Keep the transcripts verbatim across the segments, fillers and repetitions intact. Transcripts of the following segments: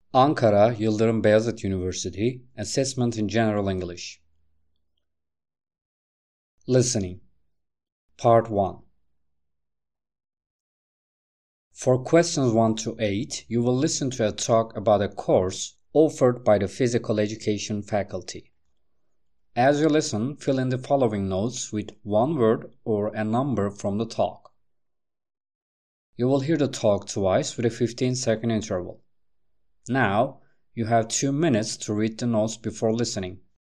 Ankara Yıldırım Beyazıt University, Assessment in General English. Listening. Part one. For questions one to eight, you will listen to a talk about a course offered by the Physical Education faculty. As you listen, fill in the following notes with one word or a number from the talk. You will hear the talk twice with a fifteen second interval. Now, you have two minutes to read the notes before listening.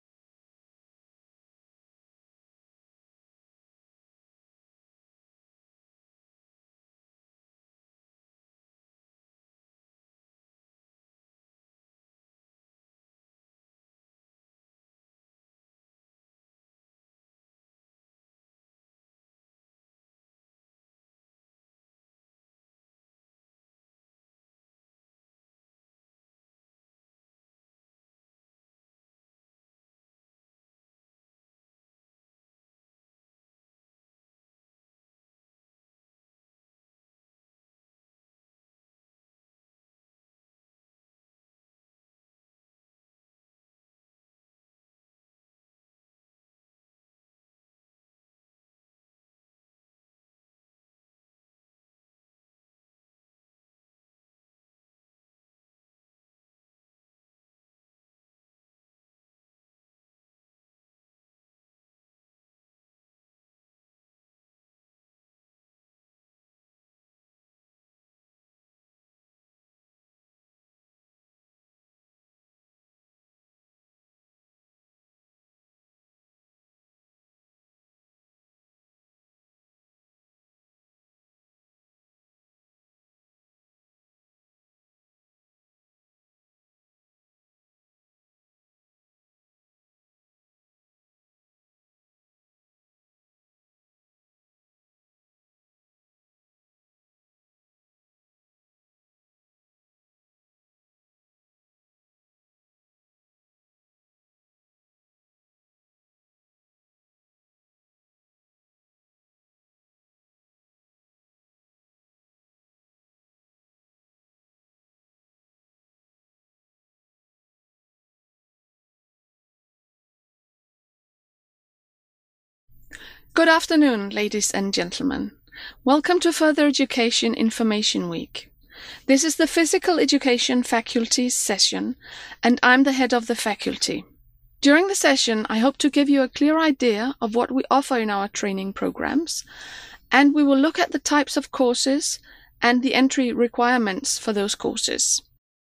Good afternoon, ladies and gentlemen. Welcome to Further Education Information Week. This is the Physical Education Faculty's session, and I'm the head of the faculty. During the session, I hope to give you a clear idea of what we offer in our training programs, and we will look at the types of courses and the entry requirements for those courses.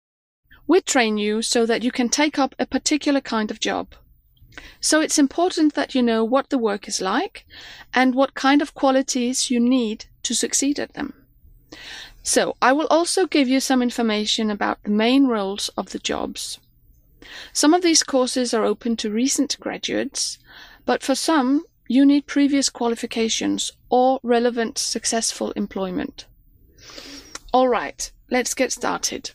We train you so that you can take up a particular kind of job. So it's important that you know what the work is like and what kind of qualities you need to succeed at them. So I will also give you some information about the main roles of the jobs. Some of these courses are open to recent graduates, but for some you need previous qualifications or relevant successful employment. All right, let's get started.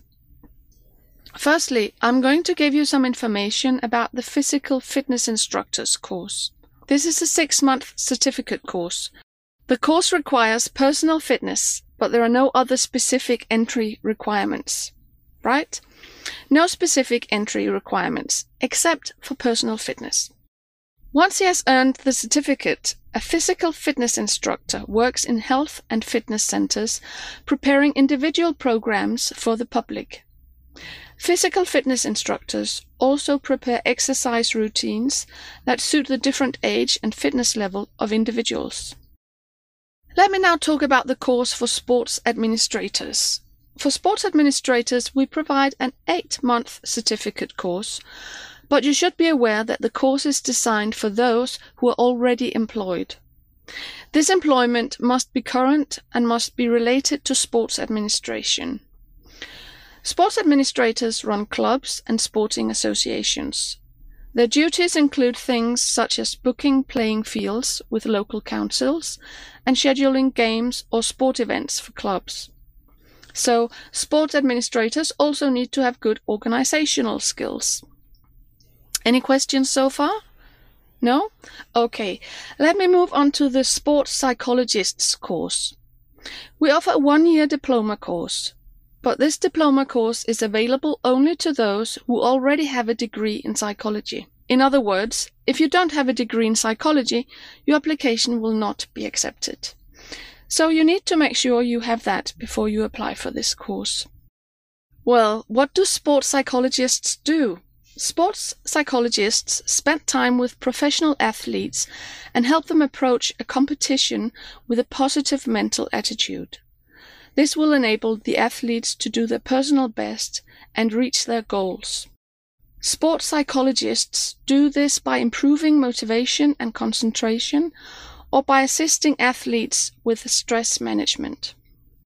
Firstly, I'm going to give you some information about the Physical Fitness Instructors course. This is a six-month certificate course. The course requires personal fitness, but there are no other specific entry requirements, right? No specific entry requirements, except for personal fitness. Once he has earned the certificate, a physical fitness instructor works in health and fitness centers, preparing individual programs for the public. Physical fitness instructors also prepare exercise routines that suit the different age and fitness level of individuals. Let me now talk about the course for sports administrators. For sports administrators, we provide an eight-month certificate course, but you should be aware that the course is designed for those who are already employed. This employment must be current and must be related to sports administration. Sports administrators run clubs and sporting associations. Their duties include things such as booking playing fields with local councils and scheduling games or sport events for clubs. So, sports administrators also need to have good organizational skills. Any questions so far? No? Okay, let me move on to the Sports Psychologists course. We offer a one-year diploma course. but this diploma course is available only to those who already have a degree in psychology. In other words, if you don't have a degree in psychology, your application will not be accepted. So you need to make sure you have that before you apply for this course. Well, what do sports psychologists do? Sports psychologists spend time with professional athletes and help them approach a competition with a positive mental attitude. This will enable the athletes to do their personal best and reach their goals. Sports psychologists do this by improving motivation and concentration, or by assisting athletes with stress management.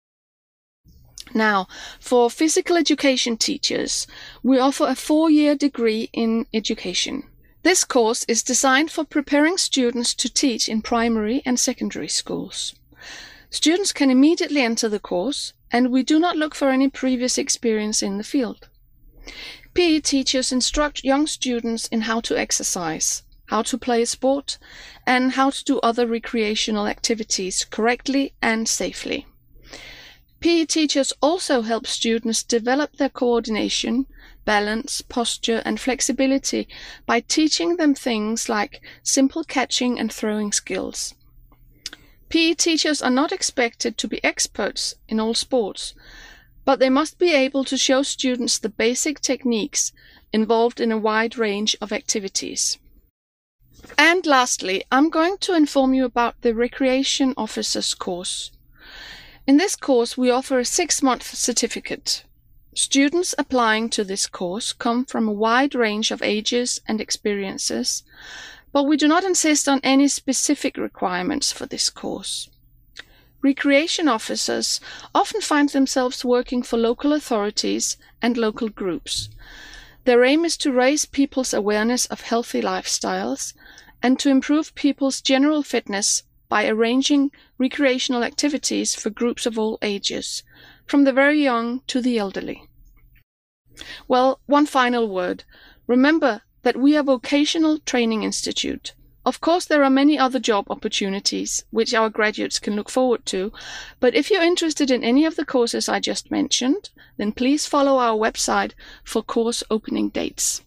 Now, for physical education teachers, we offer a four-year degree in education. This course is designed for preparing students to teach in primary and secondary schools. Students can immediately enter the course, and we do not look for any previous experience in the field. P E teachers instruct young students in how to exercise, how to play a sport, and how to do other recreational activities correctly and safely. P E teachers also help students develop their coordination, balance, posture, and flexibility by teaching them things like simple catching and throwing skills. P E teachers are not expected to be experts in all sports, but they must be able to show students the basic techniques involved in a wide range of activities. And lastly, I'm going to inform you about the Recreation Officers course. In this course, we offer a six-month certificate. Students applying to this course come from a wide range of ages and experiences, but we do not insist on any specific requirements for this course. Recreation officers often find themselves working for local authorities and local groups. Their aim is to raise people's awareness of healthy lifestyles and to improve people's general fitness by arranging recreational activities for groups of all ages, from the very young to the elderly. Well, one final word. Remember that we are a vocational training institute. Of course, there are many other job opportunities which our graduates can look forward to, but if you're interested in any of the courses I just mentioned, then please follow our website for course opening dates.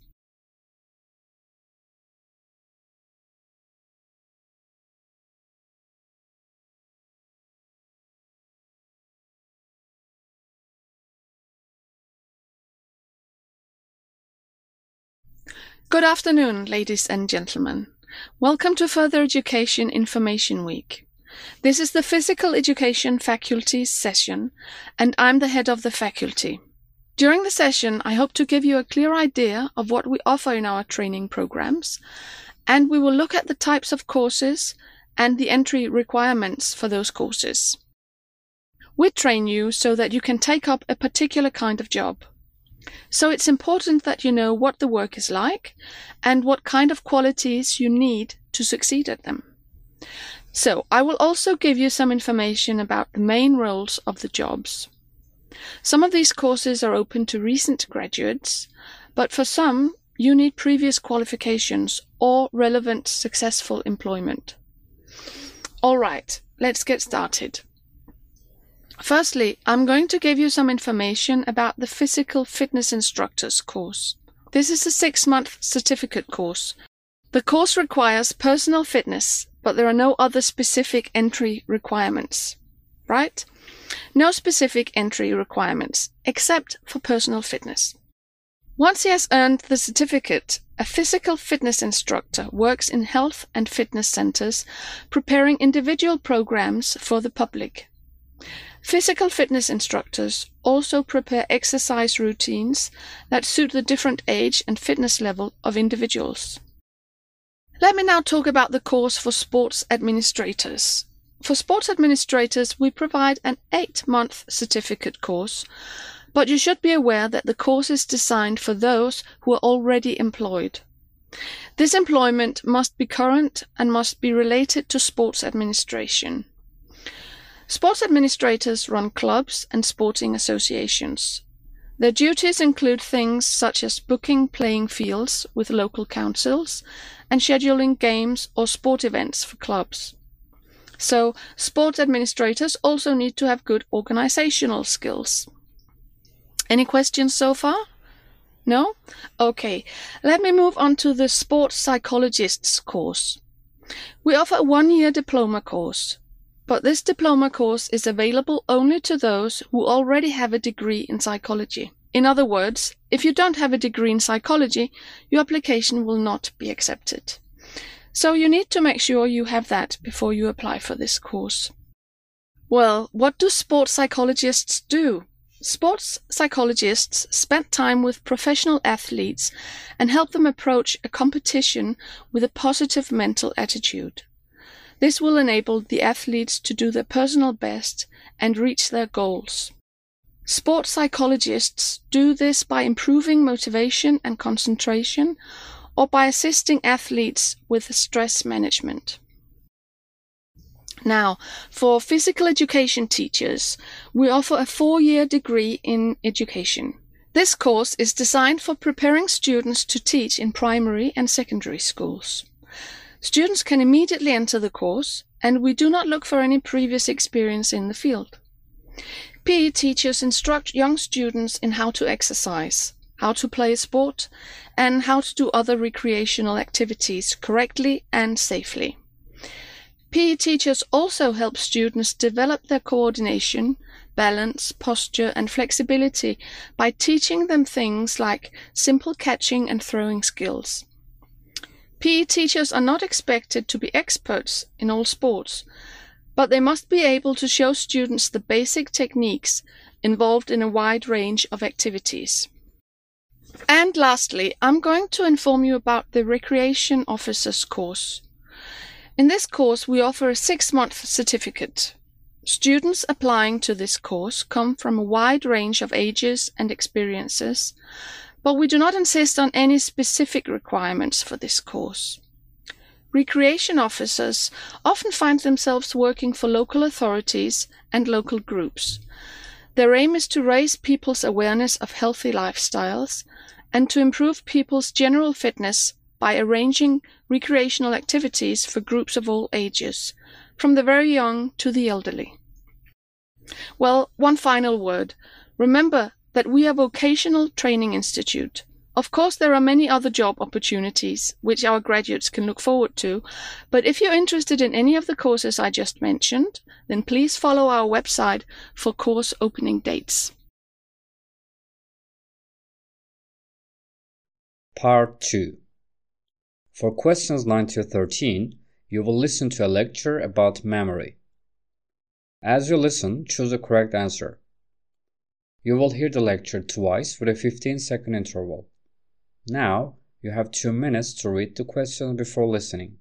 Good afternoon, ladies and gentlemen. Welcome to Further Education Information Week. This is the Physical Education Faculty's session, and I'm the head of the faculty. During the session, I hope to give you a clear idea of what we offer in our training programs, and we will look at the types of courses and the entry requirements for those courses. We train you so that you can take up a particular kind of job. So it's important that you know what the work is like and what kind of qualities you need to succeed at them. So I will also give you some information about the main roles of the jobs. Some of these courses are open to recent graduates, but for some you need previous qualifications or relevant successful employment. All right, let's get started. Firstly, I'm going to give you some information about the Physical Fitness Instructors course. This is a six-month certificate course. The course requires personal fitness, but there are no other specific entry requirements. Right? No specific entry requirements, except for personal fitness. Once he has earned the certificate, a physical fitness instructor works in health and fitness centers, preparing individual programs for the public. Physical fitness instructors also prepare exercise routines that suit the different age and fitness level of individuals. Let me now talk about the course for sports administrators. For sports administrators, we provide an eight-month certificate course, but you should be aware that the course is designed for those who are already employed. This employment must be current and must be related to sports administration. Sports administrators run clubs and sporting associations. Their duties include things such as booking playing fields with local councils and scheduling games or sport events for clubs. So, sports administrators also need to have good organizational skills. Any questions so far? No? Okay, let me move on to the Sports Psychologists course. We offer a one-year diploma course, but this diploma course is available only to those who already have a degree in psychology. In other words, if you don't have a degree in psychology, your application will not be accepted. So you need to make sure you have that before you apply for this course. Well, what do sports psychologists do? Sports psychologists spend time with professional athletes and help them approach a competition with a positive mental attitude. This will enable the athletes to do their personal best and reach their goals. Sports psychologists do this by improving motivation and concentration, or by assisting athletes with stress management. Now, for physical education teachers, we offer a four-year degree in education. This course is designed for preparing students to teach in primary and secondary schools. Students can immediately enter the course, and we do not look for any previous experience in the field. P E teachers instruct young students in how to exercise, how to play a sport, and how to do other recreational activities correctly and safely. P E teachers also help students develop their coordination, balance, posture, and flexibility by teaching them things like simple catching and throwing skills. P E teachers are not expected to be experts in all sports, but they must be able to show students the basic techniques involved in a wide range of activities. And lastly, I'm going to inform you about the Recreation Officers course. In this course, we offer a six-month certificate. Students applying to this course come from a wide range of ages and experiences, but we do not insist on any specific requirements for this course. Recreation officers often find themselves working for local authorities and local groups. Their aim is to raise people's awareness of healthy lifestyles and to improve people's general fitness by arranging recreational activities for groups of all ages, from the very young to the elderly. Well, one final word. Remember that we are a vocational training institute. Of course, there are many other job opportunities which our graduates can look forward to, but if you're interested in any of the courses I just mentioned, then please follow our website for course opening dates. Part two. For questions nine to thirteen, you will listen to a lecture about memory. As you listen, choose the correct answer. You will hear the lecture twice with a fifteen second interval. Now, you have two minutes to read the questions before listening.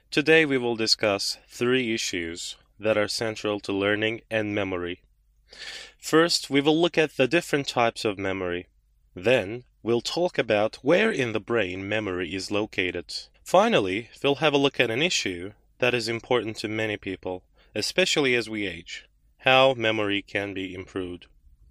Today we will discuss three issues that are central to learning and memory. First, we will look at the different types of memory. Then, we'll talk about where in the brain memory is located. Finally, we'll have a look at an issue that is important to many people, especially as we age: how memory can be improved.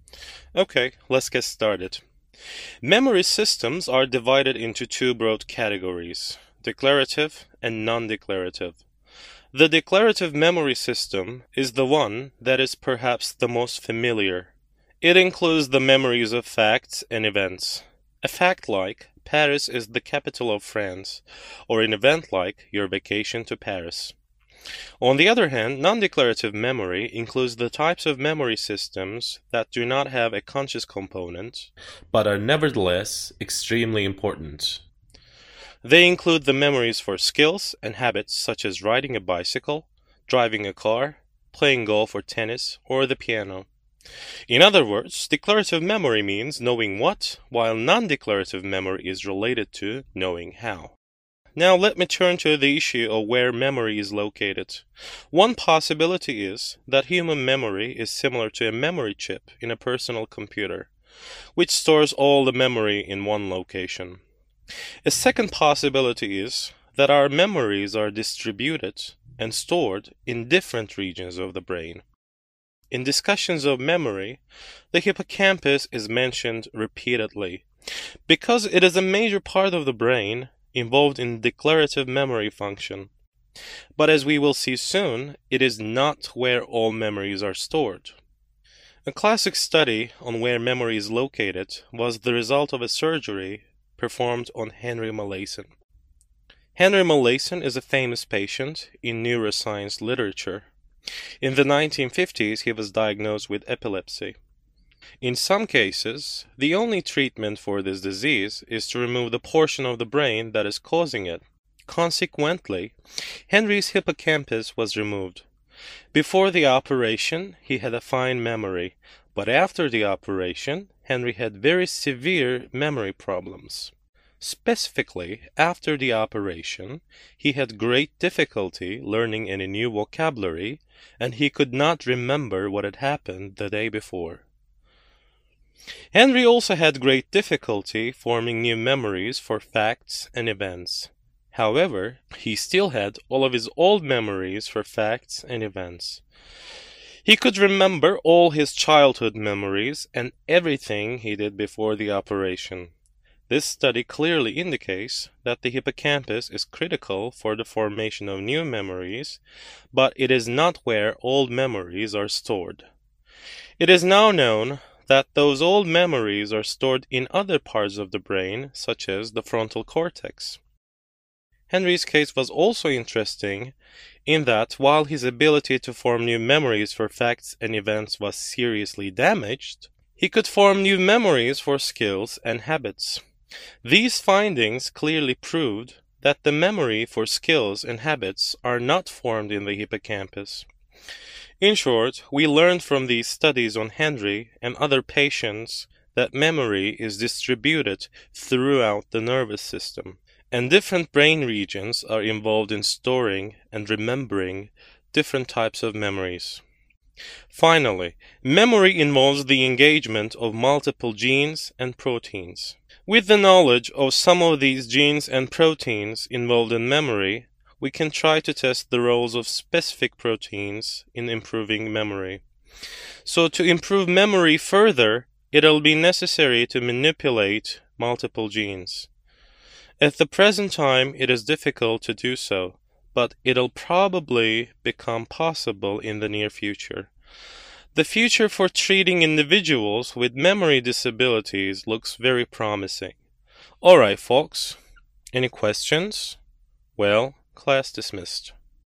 Okay, let's get started. Memory systems are divided into two broad categories: declarative and non-declarative. The declarative memory system is the one that is perhaps the most familiar. It includes the memories of facts and events. A fact like Paris is the capital of France, or an event like your vacation to Paris. On the other hand, non-declarative memory includes the types of memory systems that do not have a conscious component, but are nevertheless extremely important. They include the memories for skills and habits such as riding a bicycle, driving a car, playing golf or tennis, or the piano. In other words, declarative memory means knowing what, while non-declarative memory is related to knowing how. Now let me turn to the issue of where memory is located. One possibility is that human memory is similar to a memory chip in a personal computer, which stores all the memory in one location. A second possibility is that our memories are distributed and stored in different regions of the brain. In discussions of memory, the hippocampus is mentioned repeatedly because it is a major part of the brain involved in declarative memory function. But as we will see soon, it is not where all memories are stored. A classic study on where memory is located was the result of a surgery performed on Henry Molaison. Henry Molaison is a famous patient in neuroscience literature. In the nineteen fifties, he was diagnosed with epilepsy. In some cases, the only treatment for this disease is to remove the portion of the brain that is causing it. Consequently, Henry's hippocampus was removed. Before the operation, he had a fine memory, but after the operation, Henry had very severe memory problems. Specifically, after the operation, he had great difficulty learning any new vocabulary, and he could not remember what had happened the day before. Henry also had great difficulty forming new memories for facts and events. However, he still had all of his old memories for facts and events. He could remember all his childhood memories and everything he did before the operation. This study clearly indicates that the hippocampus is critical for the formation of new memories, but it is not where old memories are stored. It is now known that those old memories are stored in other parts of the brain, such as the frontal cortex. Henry's case was also interesting in that while his ability to form new memories for facts and events was seriously damaged, he could form new memories for skills and habits. These findings clearly proved that the memory for skills and habits are not formed in the hippocampus. In short, we learned from these studies on Henry and other patients that memory is distributed throughout the nervous system, and different brain regions are involved in storing and remembering different types of memories. Finally, memory involves the engagement of multiple genes and proteins. With the knowledge of some of these genes and proteins involved in memory, we can try to test the roles of specific proteins in improving memory. So to improve memory further, it'll be necessary to manipulate multiple genes. At the present time, it is difficult to do so, but it'll probably become possible in the near future. The future for treating individuals with memory disabilities looks very promising. Alright, folks. Any questions? Well, class dismissed.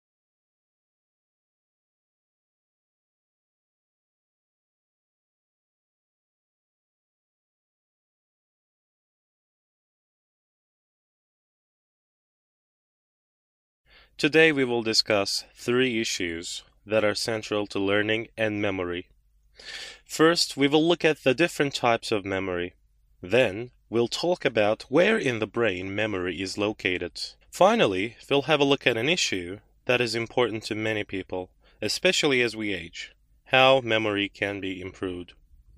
Today we will discuss three issues that are central to learning and memory. First, we will look at the different types of memory. Then, we'll talk about where in the brain memory is located. Finally, we'll have a look at an issue that is important to many people, especially as we age: how memory can be improved.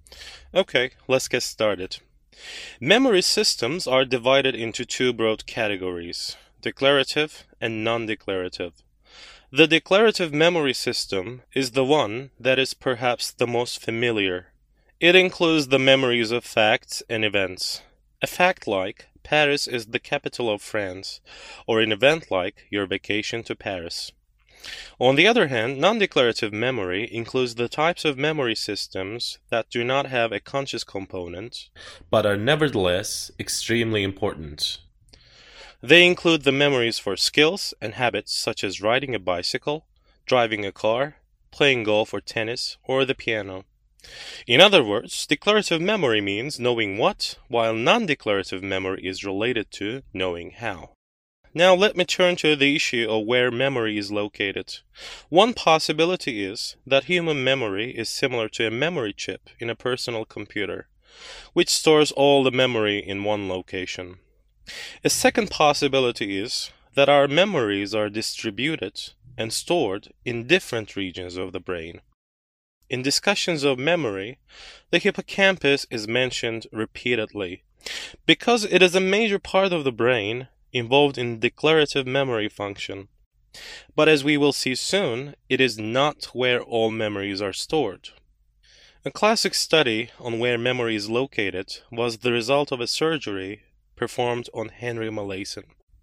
Okay, let's get started. Memory systems are divided into two broad categories: declarative and non-declarative. The declarative memory system is the one that is perhaps the most familiar. It includes the memories of facts and events. A fact like Paris is the capital of France, or an event like your vacation to Paris. On the other hand, non-declarative memory includes the types of memory systems that do not have a conscious component, but are nevertheless extremely important. They include the memories for skills and habits such as riding a bicycle, driving a car, playing golf or tennis, or the piano. In other words, declarative memory means knowing what, while non-declarative memory is related to knowing how. Now let me turn to the issue of where memory is located. One possibility is that human memory is similar to a memory chip in a personal computer, which stores all the memory in one location. A second possibility is that our memories are distributed and stored in different regions of the brain. In discussions of memory, the hippocampus is mentioned repeatedly because it is a major part of the brain involved in declarative memory function. But as we will see soon, it is not where all memories are stored. A classic study on where memory is located was the result of a surgery performed on Henry Molaison.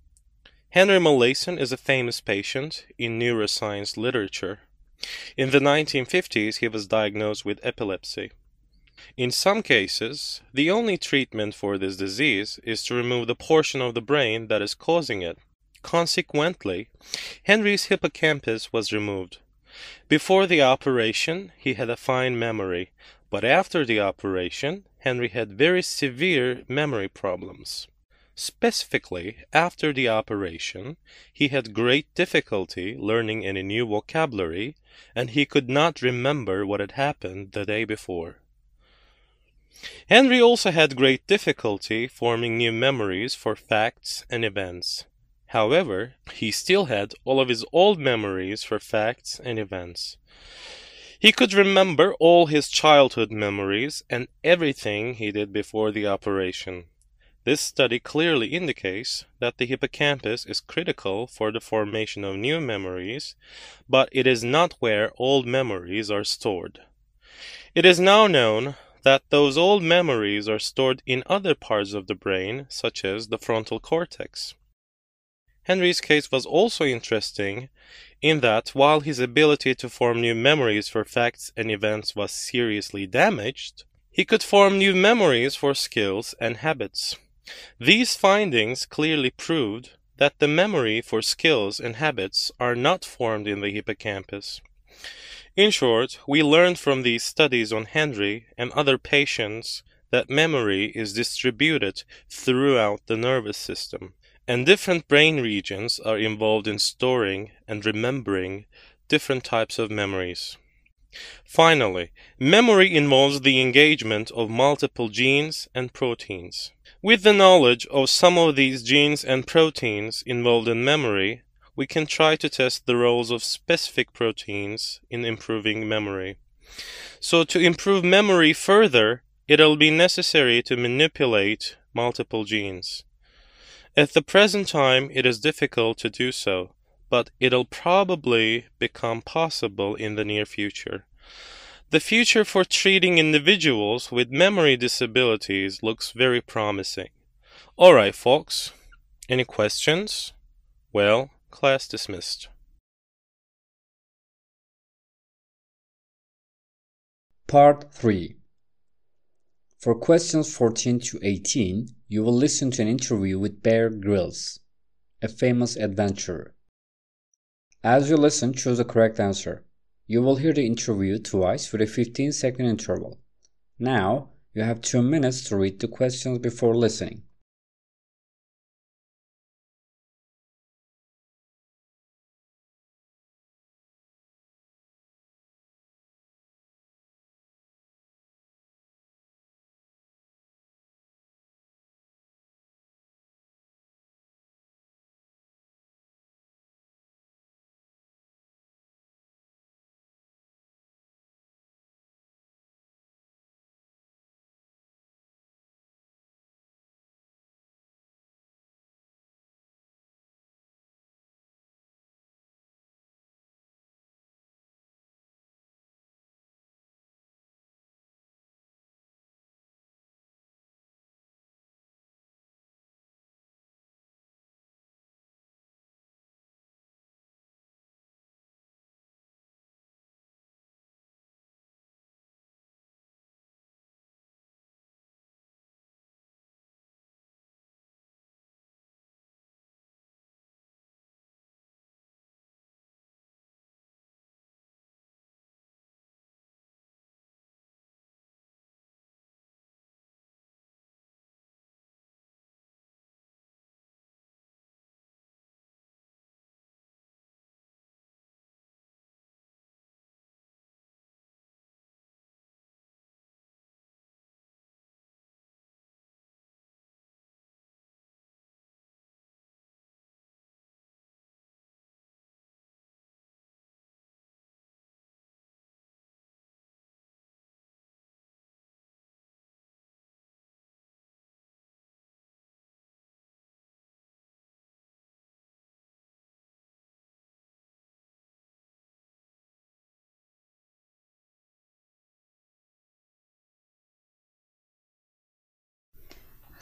Henry Molaison is a famous patient in neuroscience literature. In the nineteen fifties, he was diagnosed with epilepsy. In some cases, the only treatment for this disease is to remove the portion of the brain that is causing it. Consequently, Henry's hippocampus was removed. Before the operation, he had a fine memory, but after the operation, Henry had very severe memory problems. Specifically, after the operation, he had great difficulty learning any new vocabulary, and he could not remember what had happened the day before. Henry also had great difficulty forming new memories for facts and events. However, he still had all of his old memories for facts and events. He could remember all his childhood memories and everything he did before the operation. This study clearly indicates that the hippocampus is critical for the formation of new memories, but it is not where old memories are stored. It is now known that those old memories are stored in other parts of the brain, such as the frontal cortex. Henry's case was also interesting in that while his ability to form new memories for facts and events was seriously damaged, he could form new memories for skills and habits. These findings clearly proved that the memory for skills and habits are not formed in the hippocampus. In short, we learned from these studies on Henry and other patients that memory is distributed throughout the nervous system, and different brain regions are involved in storing and remembering different types of memories. Finally, memory involves the engagement of multiple genes and proteins. With the knowledge of some of these genes and proteins involved in memory, we can try to test the roles of specific proteins in improving memory. So to improve memory further, it'll be necessary to manipulate multiple genes. At the present time, it is difficult to do so, but it'll probably become possible in the near future. The future for treating individuals with memory disabilities looks very promising. Alright, folks. Any questions? Well, class dismissed. Part three. For questions fourteen to eighteen, you will listen to an interview with Bear Grylls, a famous adventurer. As you listen, choose the correct answer. You will hear the interview twice with a fifteen second interval. Now, you have two minutes to read the questions before listening.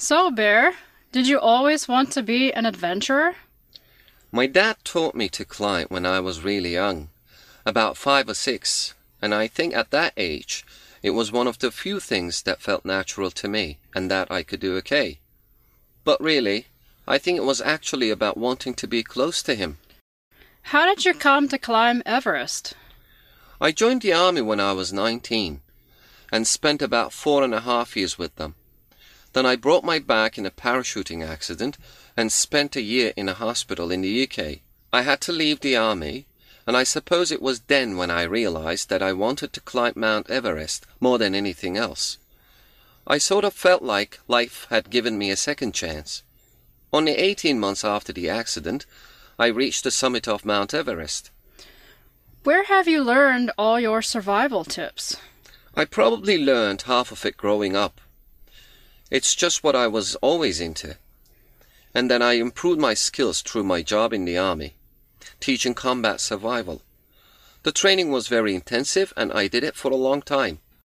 So, Bear, did you always want to be an adventurer? My dad taught me to climb when I was really young, about five or six, and I think at that age it was one of the few things that felt natural to me and that I could do okay. But really, I think it was actually about wanting to be close to him. How did you come to climb Everest? I joined the army when I was nineteen and spent about four and a half years with them. Then I broke my back in a parachuting accident and spent a year in a hospital in the U K. I had to leave the army, and I suppose it was then when I realized that I wanted to climb Mount Everest more than anything else. I sort of felt like life had given me a second chance. Only eighteen months after the accident, I reached the summit of Mount Everest. Where have you learned all your survival tips? I probably learned half of it growing up. It's just what I was always into. And then I improved my skills through my job in the army, teaching combat survival. The training was very intensive and I did it for a long time.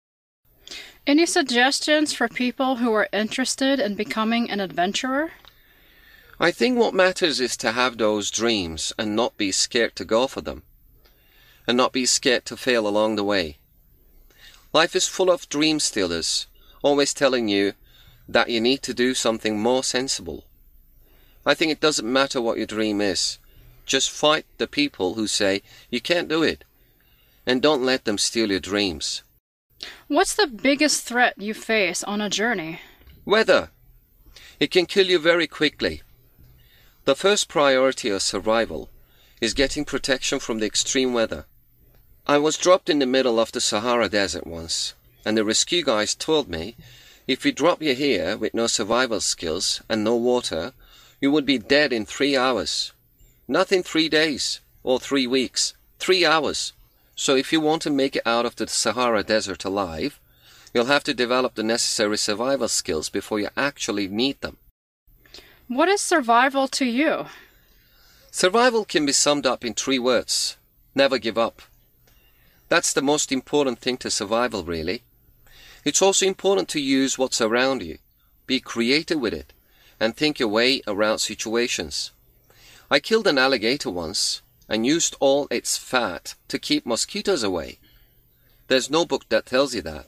Any suggestions for people who are interested in becoming an adventurer? I think what matters is to have those dreams and not be scared to go for them, and not be scared to fail along the way. Life is full of dream stealers, always telling you that you need to do something more sensible. I think it doesn't matter what your dream is. Just fight the people who say you can't do it, and don't let them steal your dreams. What's the biggest threat you face on a journey? Weather. It can kill you very quickly. The first priority of survival is getting protection from the extreme weather. I was dropped in the middle of the Sahara Desert once, and the rescue guys told me, if we drop you here with no survival skills and no water, you would be dead in three hours. Not in three days or three weeks, three hours. So if you want to make it out of the Sahara Desert alive, you'll have to develop the necessary survival skills before you actually need them. What is survival to you? Survival can be summed up in three words. Never give up. That's the most important thing to survival, really. It's also important to use what's around you, be creative with it, and think your way around situations. I killed an alligator once and used all its fat to keep mosquitoes away. There's no book that tells you that.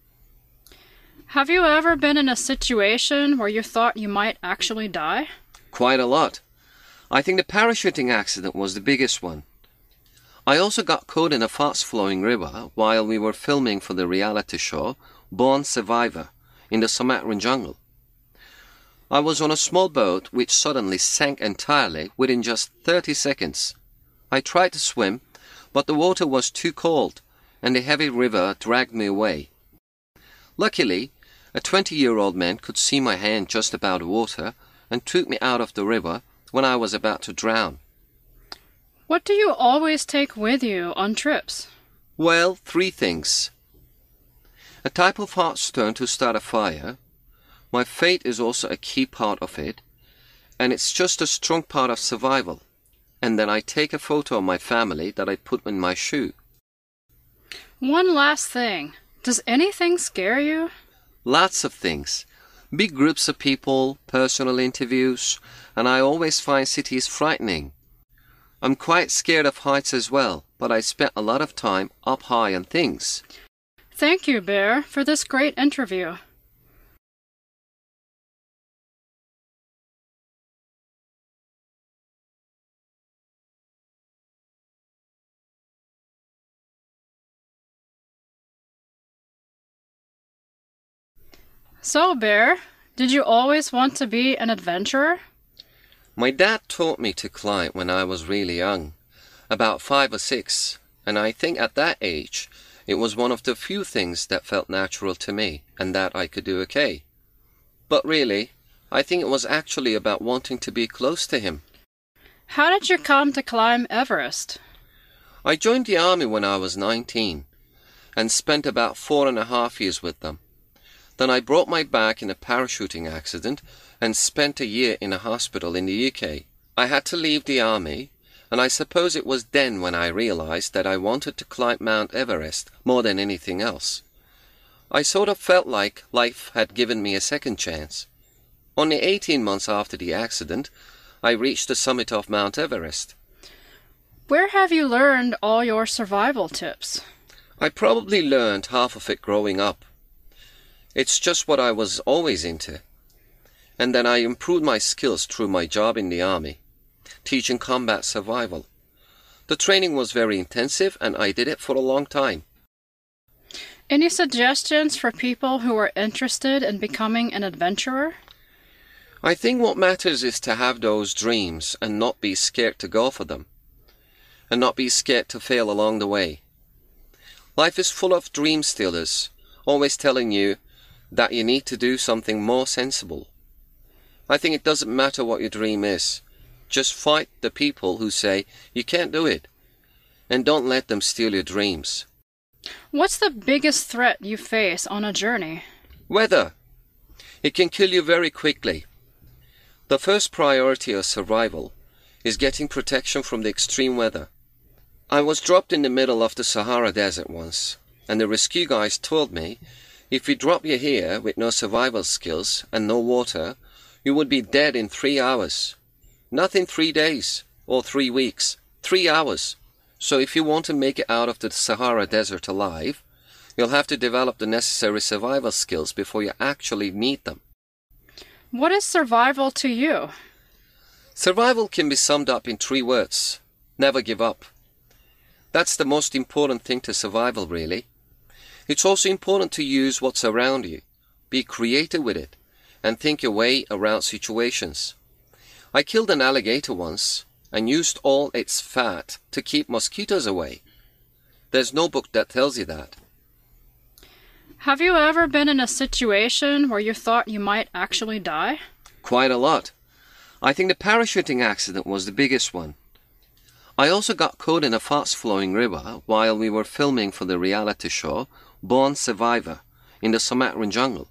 Have you ever been in a situation where you thought you might actually die? Quite a lot. I think the parachuting accident was the biggest one. I also got caught in a fast-flowing river while we were filming for the reality show Born Survivor in the Sumatran jungle. I was on a small boat which suddenly sank entirely within just thirty seconds. I tried to swim, but the water was too cold and the heavy river dragged me away. Luckily, a twenty-year-old man could see my hand just above the water and took me out of the river when I was about to drown. What do you always take with you on trips? Well, three things. A type of hot stone to start a fire. My faith is also a key part of it, and it's just a strong part of survival. And then I take a photo of my family that I put in my shoe. One last thing. Does anything scare you? Lots of things. Big groups of people, personal interviews, and I always find cities frightening. I'm quite scared of heights as well, but I spent a lot of time up high on things. Thank you, Bear, for this great interview. So, Bear, did you always want to be an adventurer? My dad taught me to climb when I was really young, about five or six, and I think at that age it was one of the few things that felt natural to me and that I could do okay. But really, I think it was actually about wanting to be close to him. How did you come to climb Everest? I joined the army when I was nineteen and spent about four and a half years with them. Then I broke my back in a parachuting accident and spent a year in a hospital in the U K. I had to leave the army, and I suppose it was then when I realized that I wanted to climb Mount Everest more than anything else. I sort of felt like life had given me a second chance. Only eighteen months after the accident, I reached the summit of Mount Everest. Where have you learned all your survival tips? I probably learned half of it growing up. It's just what I was always into. And then I improved my skills through my job in the army, teaching combat survival. The training was very intensive and I did it for a long time. Any suggestions for people who are interested in becoming an adventurer? I think what matters is to have those dreams and not be scared to go for them. And not be scared to fail along the way. Life is full of dream stealers, always telling you that you need to do something more sensible. I think it doesn't matter what your dream is. Just fight the people who say you can't do it. And don't let them steal your dreams. What's the biggest threat you face on a journey? Weather. It can kill you very quickly. The first priority of survival is getting protection from the extreme weather. I was dropped in the middle of the Sahara Desert once, and the rescue guys told me, if we drop you here with no survival skills and no water, you would be dead in three hours. Not in three days or three weeks, three hours. So if you want to make it out of the Sahara Desert alive, you'll have to develop the necessary survival skills before you actually need them. What is survival to you? Survival can be summed up in three words. Never give up. That's the most important thing to survival, really. It's also important to use what's around you, be creative with it, and think your way around situations. I killed an alligator once and used all its fat to keep mosquitoes away. There's no book that tells you that. Have you ever been in a situation where you thought you might actually die? Quite a lot. I think the parachuting accident was the biggest one. I also got caught in a fast-flowing river while we were filming for the reality show Born Survivor in the Sumatran jungle.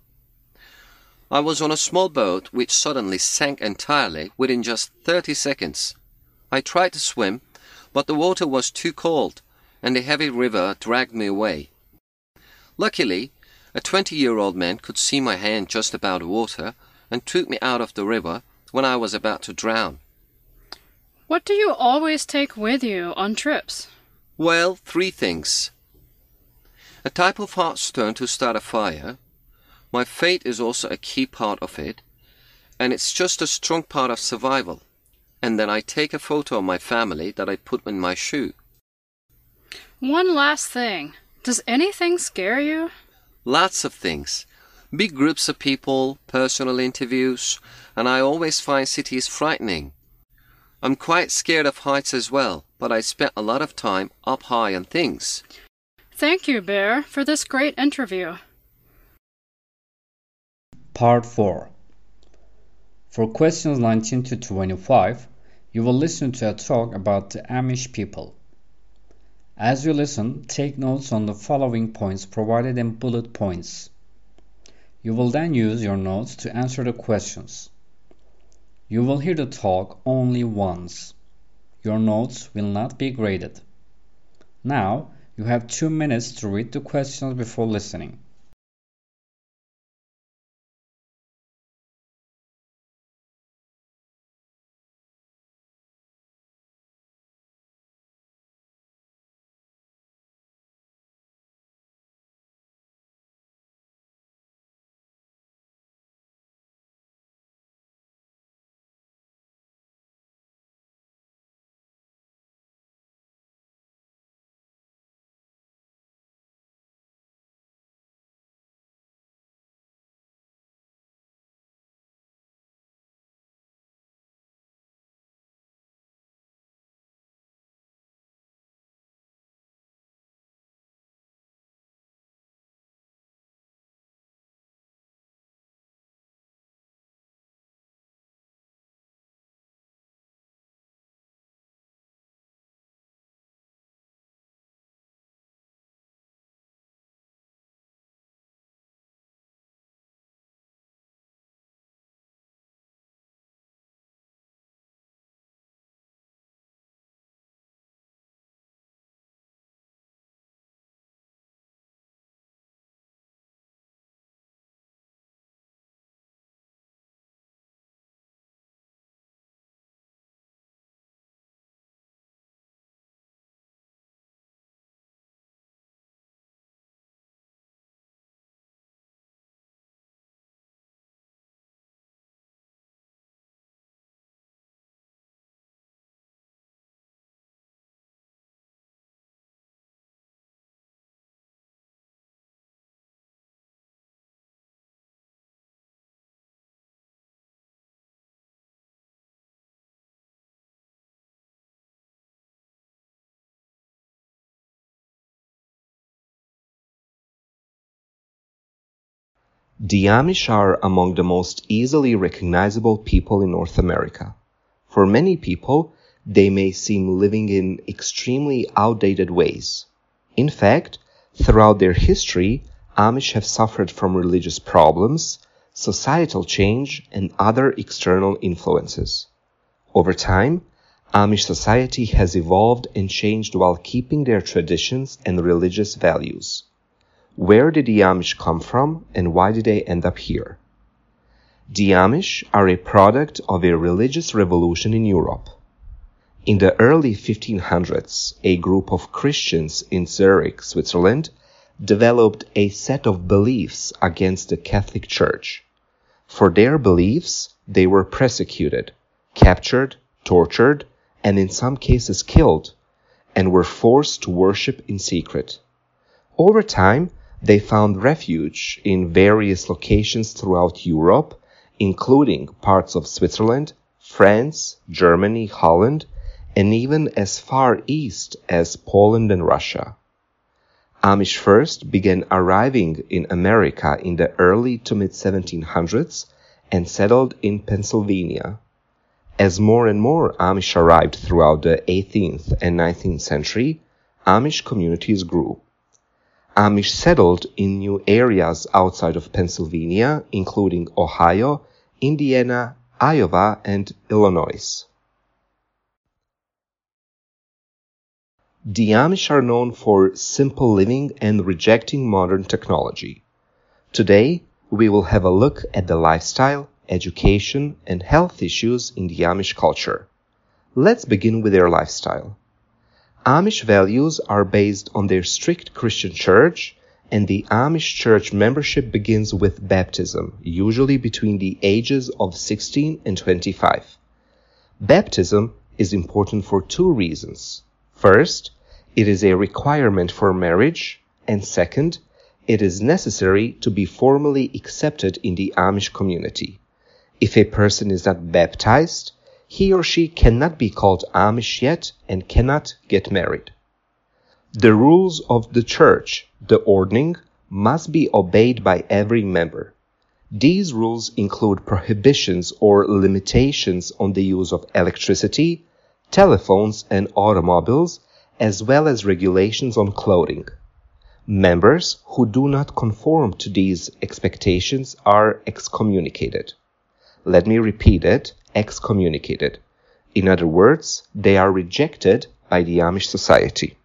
I was on a small boat which suddenly sank entirely within just thirty seconds. I tried to swim, but the water was too cold and the heavy river dragged me away. Luckily, a twenty-year-old man could see my hand just above the water and took me out of the river when I was about to drown. What do you always take with you on trips? Well, three things. A type of hot stone to start a fire. My fate is also a key part of it, and it's just a strong part of survival. And then I take a photo of my family that I put in my shoe. One last thing. Does anything scare you? Lots of things. Big groups of people, personal interviews, and I always find cities frightening. I'm quite scared of heights as well, but I spent a lot of time up high on things. Thank you, Bear, for this great interview. Part four. For questions nineteen to twenty-five, you will listen to a talk about the Amish people. As you listen, take notes on the following points provided in bullet points. You will then use your notes to answer the questions. You will hear the talk only once. Your notes will not be graded. Now, you have two minutes to read the questions before listening. The Amish are among the most easily recognizable people in North America. For many people, they may seem living in extremely outdated ways. In fact, throughout their history, Amish have suffered from religious problems, societal change, and other external influences. Over time, Amish society has evolved and changed while keeping their traditions and religious values. Where did the Amish come from, and why did they end up here? The Amish are a product of a religious revolution in Europe. In the early fifteen hundreds, a group of Christians in Zurich, Switzerland, developed a set of beliefs against the Catholic Church. For their beliefs, they were persecuted, captured, tortured, and in some cases killed, and were forced to worship in secret. Over time, they found refuge in various locations throughout Europe, including parts of Switzerland, France, Germany, Holland, and even as far east as Poland and Russia. Amish first began arriving in America in the early to mid seventeen hundreds and settled in Pennsylvania. As more and more Amish arrived throughout the eighteenth and nineteenth century, Amish communities grew. Amish settled in new areas outside of Pennsylvania, including Ohio, Indiana, Iowa, and Illinois. The Amish are known for simple living and rejecting modern technology. Today, we will have a look at the lifestyle, education, and health issues in the Amish culture. Let's begin with their lifestyle. Amish values are based on their strict Christian church, and the Amish church membership begins with baptism, usually between the ages of sixteen and twenty-five. Baptism is important for two reasons. First, it is a requirement for marriage, and second, it is necessary to be formally accepted in the Amish community. If a person is not baptized, he or she cannot be called Amish yet and cannot get married. The rules of the church, the ordning, must be obeyed by every member. These rules include prohibitions or limitations on the use of electricity, telephones, and automobiles, as well as regulations on clothing. Members who do not conform to these expectations are excommunicated. Let me repeat it, excommunicated. In other words, they are rejected by the Amish society.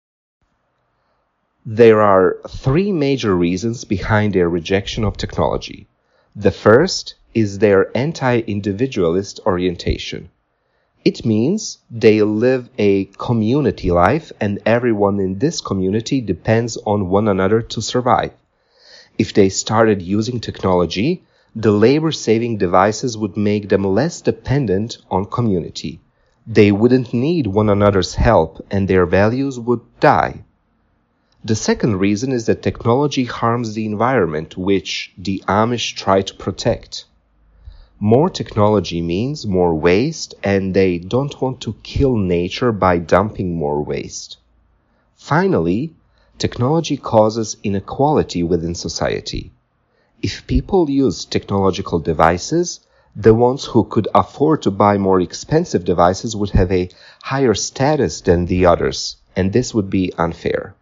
There are three major reasons behind their rejection of technology. The first is their anti-individualist orientation. It means they live a community life and everyone in this community depends on one another to survive. If they started using technology, the labor-saving devices would make them less dependent on community. They wouldn't need one another's help and their values would die. The second reason is that technology harms the environment, which the Amish try to protect. More technology means more waste, and they don't want to kill nature by dumping more waste. Finally, technology causes inequality within society. If people use technological devices, the ones who could afford to buy more expensive devices would have a higher status than the others, and this would be unfair.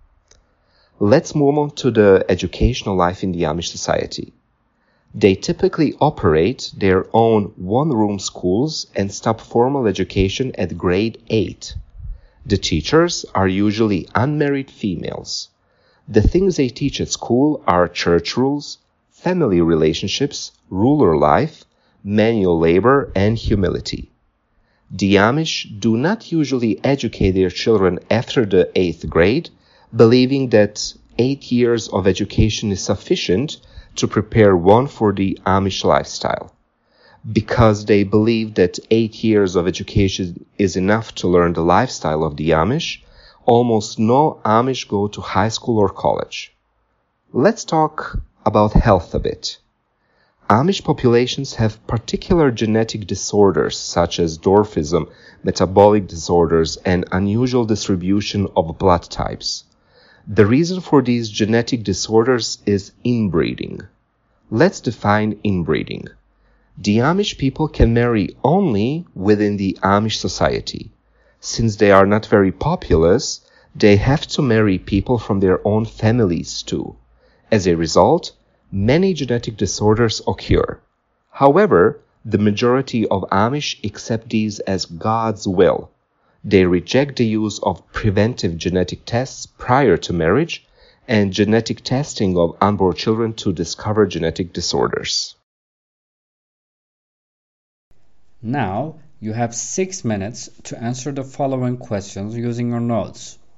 Let's move on to the educational life in the Amish society. They typically operate their own one-room schools and stop formal education at grade eight. The teachers are usually unmarried females. The things they teach at school are church rules, family relationships, rural life, manual labor, and humility. The Amish do not usually educate their children after the eighth grade, believing that eight years of education is sufficient to prepare one for the Amish lifestyle. Because they believe that eight years of education is enough to learn the lifestyle of the Amish, almost no Amish go to high school or college. Let's talk about health a bit. Amish populations have particular genetic disorders such as dwarfism, metabolic disorders, and unusual distribution of blood types. The reason for these genetic disorders is inbreeding. Let's define inbreeding. The Amish people can marry only within the Amish society. Since they are not very populous, they have to marry people from their own families too. As a result, many genetic disorders occur. However, the majority of Amish accept these as God's will. They reject the use of preventive genetic tests prior to marriage and genetic testing of unborn children to discover genetic disorders. Now, you have six minutes to answer the following questions using your notes.